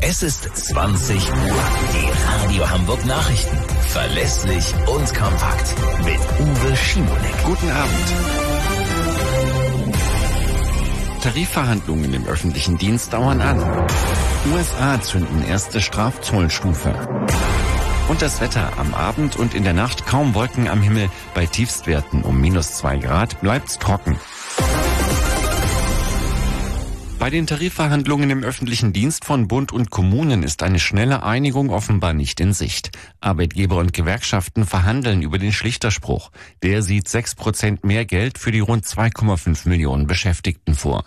Es ist 20 Uhr. Die Radio Hamburg Nachrichten. Verlässlich und kompakt. Mit Uwe Schimonek. Guten Abend. Tarifverhandlungen im öffentlichen Dienst dauern an. USA zünden erste Strafzollstufe. Und das Wetter: am Abend und in der Nacht kaum Wolken am Himmel. Bei Tiefstwerten um -2 Grad bleibt's trocken. Bei den Tarifverhandlungen im öffentlichen Dienst von Bund und Kommunen ist eine schnelle Einigung offenbar nicht in Sicht. Arbeitgeber und Gewerkschaften verhandeln über den Schlichterspruch. Der sieht 6% mehr Geld für die rund 2,5 Millionen Beschäftigten vor.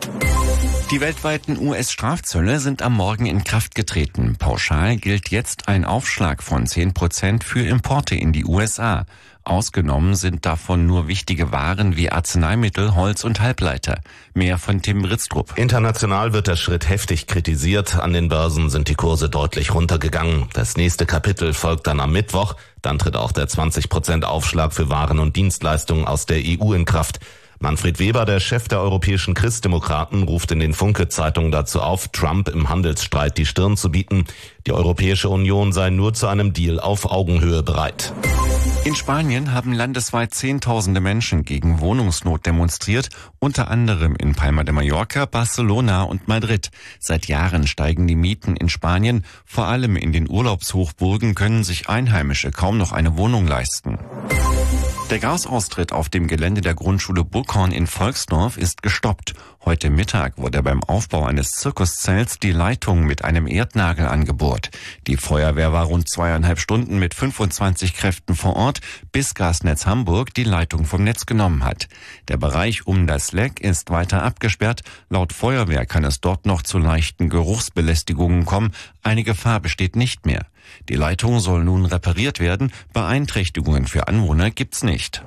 Die weltweiten US-Strafzölle sind am Morgen in Kraft getreten. Pauschal gilt jetzt ein Aufschlag von 10% für Importe in die USA. Ausgenommen sind davon nur wichtige Waren wie Arzneimittel, Holz und Halbleiter. Mehr von Tim Britztrup. International wird der Schritt heftig kritisiert. An den Börsen sind die Kurse deutlich runtergegangen. Das nächste Kapitel folgt dann am Mittwoch. Dann tritt auch der 20% Aufschlag für Waren und Dienstleistungen aus der EU in Kraft. Manfred Weber, der Chef der europäischen Christdemokraten, ruft in den Funke-Zeitungen dazu auf, Trump im Handelsstreit die Stirn zu bieten. Die Europäische Union sei nur zu einem Deal auf Augenhöhe bereit. In Spanien haben landesweit Zehntausende Menschen gegen Wohnungsnot demonstriert, unter anderem in Palma de Mallorca, Barcelona und Madrid. Seit Jahren steigen die Mieten in Spanien. Vor allem in den Urlaubshochburgen können sich Einheimische kaum noch eine Wohnung leisten. Der Gasaustritt auf dem Gelände der Grundschule Burghorn in Volksdorf ist gestoppt. Heute Mittag wurde beim Aufbau eines Zirkuszelts die Leitung mit einem Erdnagel angebohrt. Die Feuerwehr war rund 2,5 Stunden mit 25 Kräften vor Ort, bis Gasnetz Hamburg die Leitung vom Netz genommen hat. Der Bereich um das Leck ist weiter abgesperrt. Laut Feuerwehr kann es dort noch zu leichten Geruchsbelästigungen kommen. Eine Gefahr besteht nicht mehr. Die Leitung soll nun repariert werden. Beeinträchtigungen für Anwohner gibt's nicht.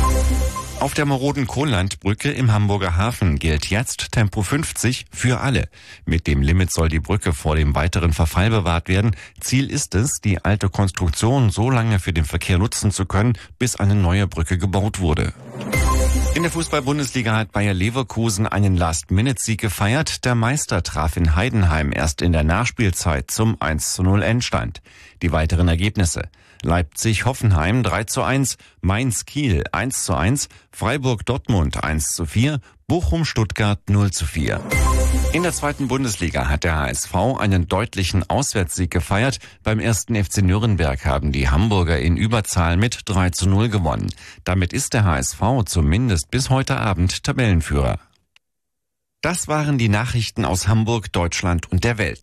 Auf der maroden Kohllandbrücke im Hamburger Hafen gilt jetzt Tempo 50 für alle. Mit dem Limit soll die Brücke vor dem weiteren Verfall bewahrt werden. Ziel ist es, die alte Konstruktion so lange für den Verkehr nutzen zu können, bis eine neue Brücke gebaut wurde. In der Fußball-Bundesliga hat Bayer Leverkusen einen Last-Minute-Sieg gefeiert. Der Meister traf in Heidenheim erst in der Nachspielzeit zum 1:0 Endstand. Die weiteren Ergebnisse: Leipzig-Hoffenheim 3:1, Mainz-Kiel 1:1, Freiburg-Dortmund 1:4, Bochum-Stuttgart 0:4. In der zweiten Bundesliga hat der HSV einen deutlichen Auswärtssieg gefeiert. Beim 1. FC Nürnberg haben die Hamburger in Überzahl mit 3:0 gewonnen. Damit ist der HSV zumindest bis heute Abend Tabellenführer. Das waren die Nachrichten aus Hamburg, Deutschland und der Welt.